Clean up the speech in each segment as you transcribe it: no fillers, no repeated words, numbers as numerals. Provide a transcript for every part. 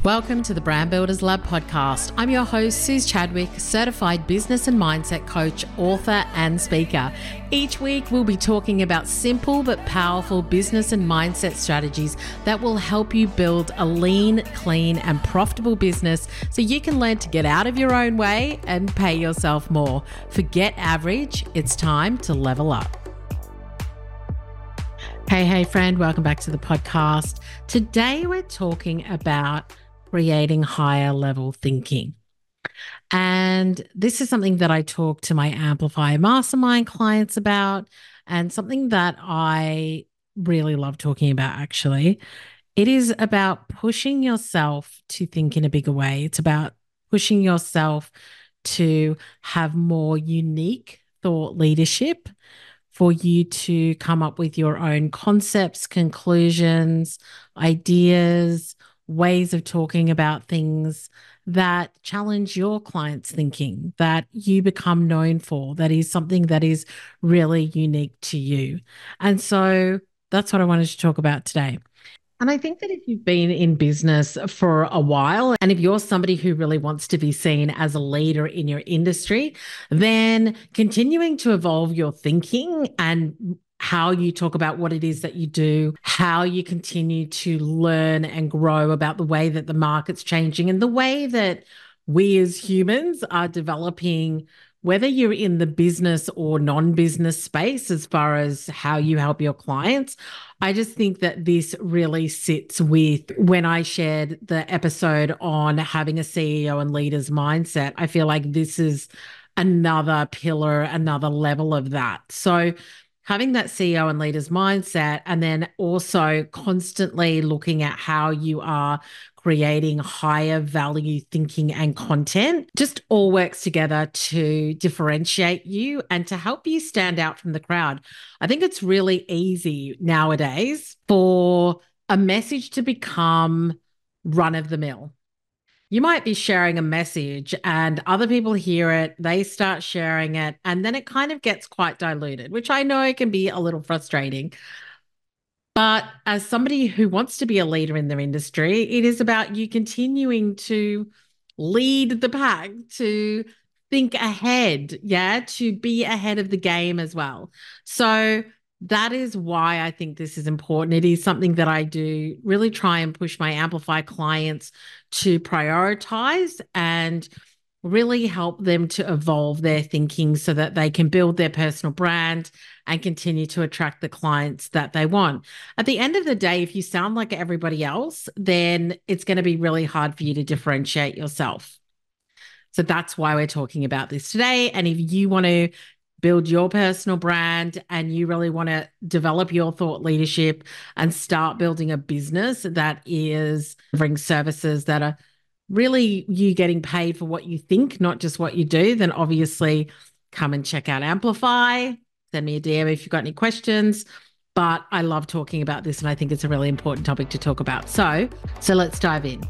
Welcome to the Brand Builders Lab podcast. I'm your host, Suze Chadwick, certified business and mindset coach, author, and speaker. Each week, we'll be talking about simple but powerful business and mindset strategies that will help you build a lean, clean, and profitable business so you can learn to get out of your own way and pay yourself more. Forget average. It's time to level up. Hey, friend. Welcome back to the podcast. Today, we're talking about creating higher level thinking. And this is something that I talk to my Amplify Mastermind clients about, and something that I really love talking about, actually. It is about pushing yourself to think in a bigger way. It's about pushing yourself to have more unique thought leadership, for you to come up with your own concepts, conclusions, ideas, ways of talking about things that challenge your clients' thinking, that you become known for, that is something that is really unique to you. And so that's what I wanted to talk about today. And I think that if you've been in business for a while, and if you're somebody who really wants to be seen as a leader in your industry, then continuing to evolve your thinking and how you talk about what it is that you do, how you continue to learn and grow about the way that the market's changing and the way that we as humans are developing, whether you're in the business or non-business space, as far as how you help your clients. I just think that this really sits with when I shared the episode on having a CEO and leaders mindset. I feel like this is another pillar, another level of that. So having that CEO and leaders mindset, and then also constantly looking at how you are creating higher value thinking and content, just all works together to differentiate you and to help you stand out from the crowd. I think it's really easy nowadays for a message to become run of the mill. You might be sharing a message and other people hear it, they start sharing it, and then it kind of gets quite diluted, which I know can be a little frustrating. But as somebody who wants to be a leader in their industry, it is about you continuing to lead the pack, to think ahead, to be ahead of the game as well. So that is why I think this is important. It is something that I do really try and push my Amplify clients to prioritize and really help them to evolve their thinking so that they can build their personal brand and continue to attract the clients that they want. At the end of the day, if you sound like everybody else, then it's going to be really hard for you to differentiate yourself. So that's why we're talking about this today. And if you want to build your personal brand and you really want to develop your thought leadership and start building a business that is offering services that are really you getting paid for what you think, not just what you do, then obviously come and check out Amplify. Send me a DM if you've got any questions. But I love talking about this and I think it's a really important topic to talk about. So let's dive in.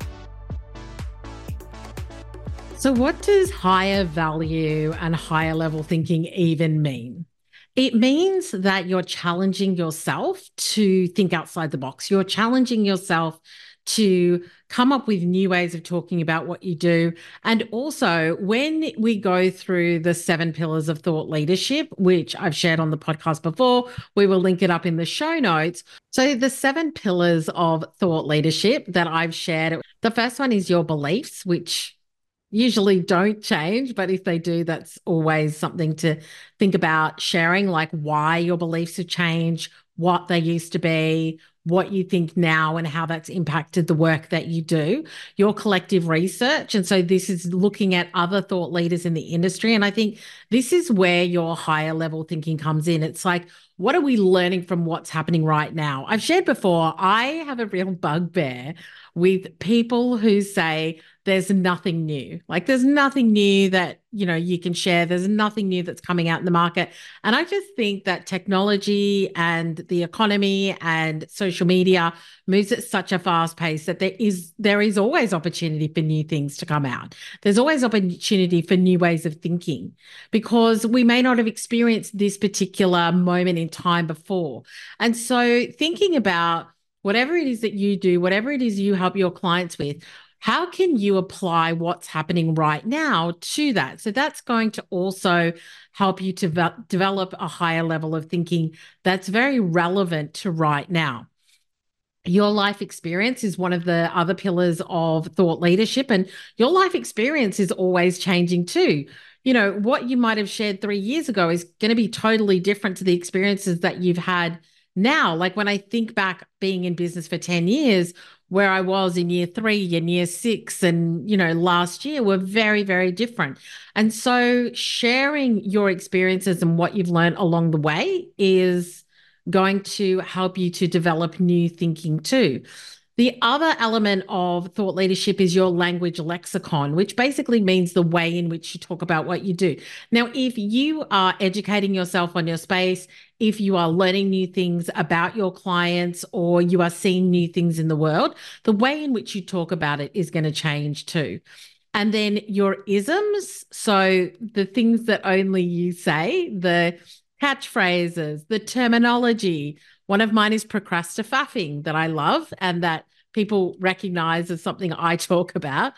So what does higher value and higher level thinking even mean? It means that you're challenging yourself to think outside the box. You're challenging yourself to come up with new ways of talking about what you do. And also, when we go through the 7 pillars of thought leadership, which I've shared on the podcast before, we will link it up in the show notes. So the 7 pillars of thought leadership that I've shared, the first one is your beliefs, which usually don't change, but if they do, that's always something to think about sharing, like why your beliefs have changed, what they used to be, what you think now, and how that's impacted the work that you do, your collective research. And so this is looking at other thought leaders in the industry. And I think this is where your higher level thinking comes in. It's like, what are we learning from what's happening right now? I've shared before, I have a real bugbear with people who say there's nothing new. Like there's nothing new that, you can share. There's nothing new that's coming out in the market. And I just think that technology and the economy and social media moves at such a fast pace that there is always opportunity for new things to come out. There's always opportunity for new ways of thinking because we may not have experienced this particular moment in time before. And so thinking about whatever it is that you do, whatever it is you help your clients with, how can you apply what's happening right now to that? So that's going to also help you to develop a higher level of thinking that's very relevant to right now. Your life experience is one of the other pillars of thought leadership, and your life experience is always changing too. You know, what you might have shared 3 years ago is going to be totally different to the experiences that you've had now. Like when I think back being in business for 10 years, where I was in year 3 and year 6 and, last year were very, very different. And so sharing your experiences and what you've learned along the way is going to help you to develop new thinking too. The other element of thought leadership is your language lexicon, which basically means the way in which you talk about what you do. Now, if you are educating yourself on your space, if you are learning new things about your clients, or you are seeing new things in the world, the way in which you talk about it is going to change too. And then your isms, so the things that only you say, the catchphrases, the terminology. One of mine is procrastifaffing that I love and that people recognize as something I talk about.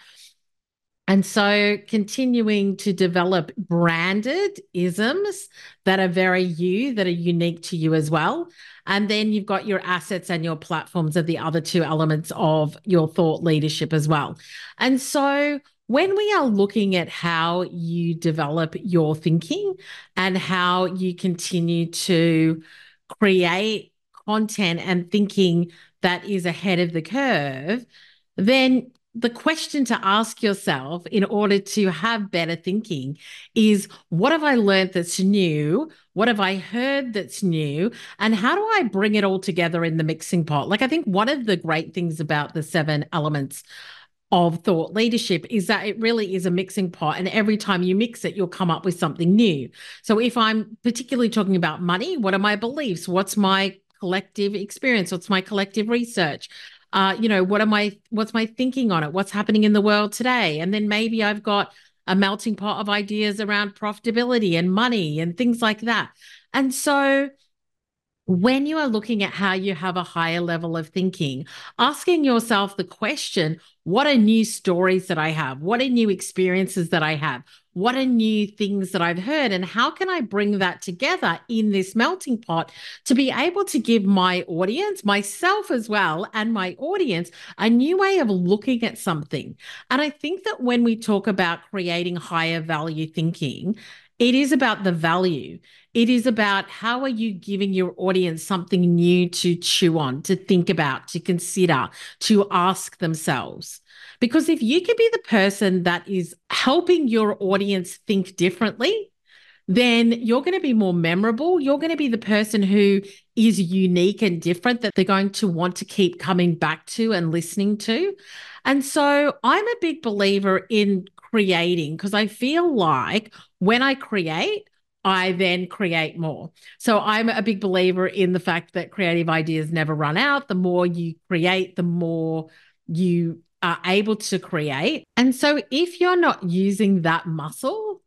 And so continuing to develop branded isms that are very you, that are unique to you as well. And then you've got your assets and your platforms are the other two elements of your thought leadership as well. And so when we are looking at how you develop your thinking and how you continue to create content and thinking that is ahead of the curve, then the question to ask yourself in order to have better thinking is, what have I learned that's new? What have I heard that's new? And how do I bring it all together in the mixing pot? Like, I think one of the great things about the 7 elements of thought leadership is that it really is a mixing pot. And every time you mix it, you'll come up with something new. So if I'm particularly talking about money, what are my beliefs? What's my collective experience? What's my collective research? What's my thinking on it? What's happening in the world today? And then maybe I've got a melting pot of ideas around profitability and money and things like that. And so when you are looking at how you have a higher level of thinking, asking yourself the question, what are new stories that I have? What are new experiences that I have? What are new things that I've heard? And how can I bring that together in this melting pot to be able to give my audience, myself as well, and my audience a new way of looking at something? And I think that when we talk about creating higher value thinking, it is about the value. It is about how are you giving your audience something new to chew on, to think about, to consider, to ask themselves. Because if you can be the person that is helping your audience think differently, then you're going to be more memorable. You're going to be the person who is unique and different that they're going to want to keep coming back to and listening to. And so I'm a big believer in creating, because I feel like when I create, I then create more. So I'm a big believer in the fact that creative ideas never run out. The more you create, the more you are able to create. And so if you're not using that muscle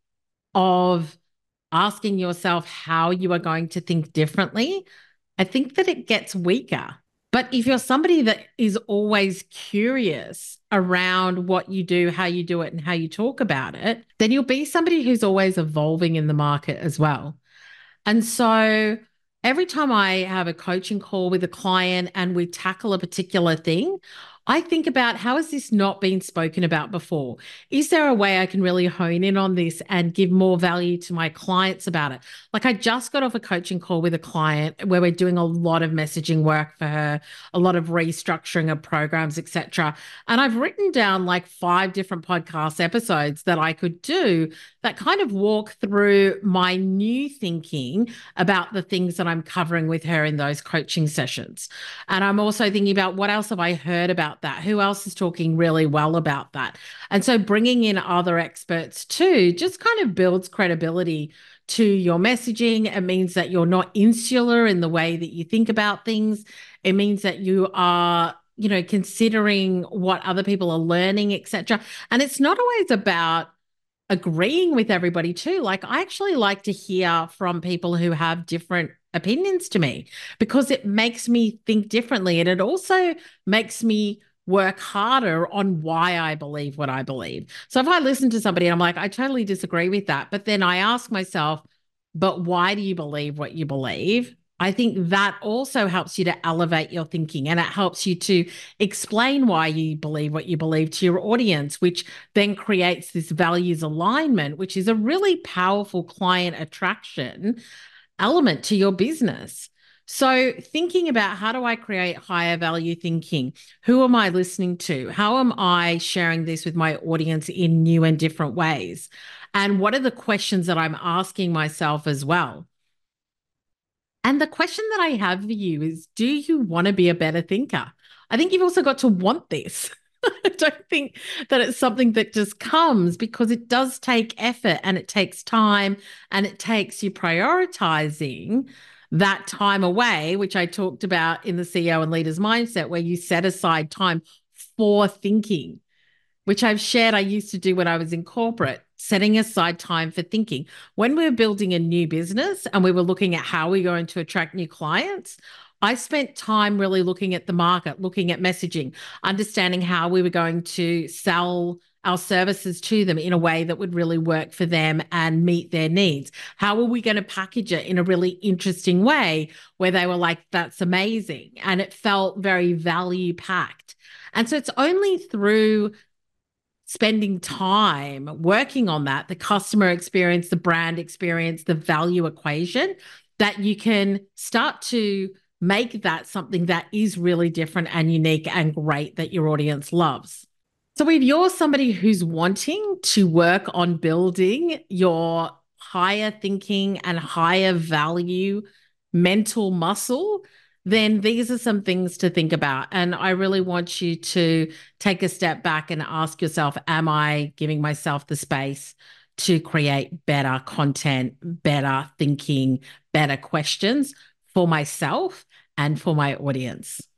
of asking yourself how you are going to think differently, I think that it gets weaker. But if you're somebody that is always curious around what you do, how you do it, and how you talk about it, then you'll be somebody who's always evolving in the market as well. And so every time I have a coaching call with a client and we tackle a particular thing, I think about, how has this not been spoken about before? Is there a way I can really hone in on this and give more value to my clients about it? Like, I just got off a coaching call with a client where we're doing a lot of messaging work for her, a lot of restructuring of programs, etc. And I've written down like 5 different podcast episodes that I could do that kind of walk through my new thinking about the things that I'm covering with her in those coaching sessions. And I'm also thinking about, what else have I heard about that? Who else is talking really well about that? And so bringing in other experts too just kind of builds credibility to your messaging. It means that you're not insular in the way that you think about things. It means that you are, considering what other people are learning, etc. And it's not always about agreeing with everybody too. Like, I actually like to hear from people who have different opinions to me because it makes me think differently. And it also makes me work harder on why I believe what I believe. So if I listen to somebody and I'm like, I totally disagree with that, but then I ask myself, but why do you believe what you believe? I think that also helps you to elevate your thinking, and it helps you to explain why you believe what you believe to your audience, which then creates this values alignment, which is a really powerful client attraction element to your business. So, thinking about how do I create higher value thinking? Who am I listening to? How am I sharing this with my audience in new and different ways? And what are the questions that I'm asking myself as well? And the question that I have for you is, do you want to be a better thinker? I think you've also got to want this. I don't think that it's something that just comes, because it does take effort and it takes time and it takes you prioritizing that time away, which I talked about in the CEO and Leaders Mindset, where you set aside time for thinking, which I've shared I used to do when I was in corporate, setting aside time for thinking. When we were building a new business and we were looking at how we're going to attract new clients, I spent time really looking at the market, looking at messaging, understanding how we were going to sell our services to them in a way that would really work for them and meet their needs. How are we going to package it in a really interesting way where they were like, that's amazing? And it felt very value packed. And so it's only through spending time working on that, the customer experience, the brand experience, the value equation, that you can start to make that something that is really different and unique and great that your audience loves. So, if you're somebody who's wanting to work on building your higher thinking and higher value mental muscle, then these are some things to think about. And I really want you to take a step back and ask yourself, am I giving myself the space to create better content, better thinking, better questions for myself and for my audience?